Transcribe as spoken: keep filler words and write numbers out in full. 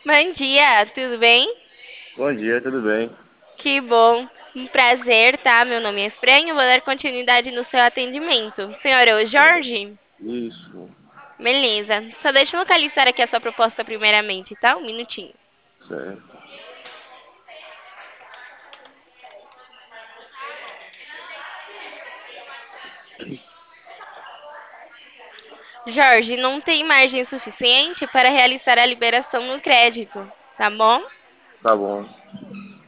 Bom dia, tudo bem? Bom dia, tudo bem? Que bom. Um prazer, tá? Meu nome é Fran, eu vou dar continuidade no seu atendimento. Senhor, é o Jorge? Isso, Beleza. Só deixa eu localizar aqui a sua proposta primeiramente, tá? Um minutinho. certo. Jorge, não tem margem suficiente para realizar a liberação no crédito, tá bom? Tá bom.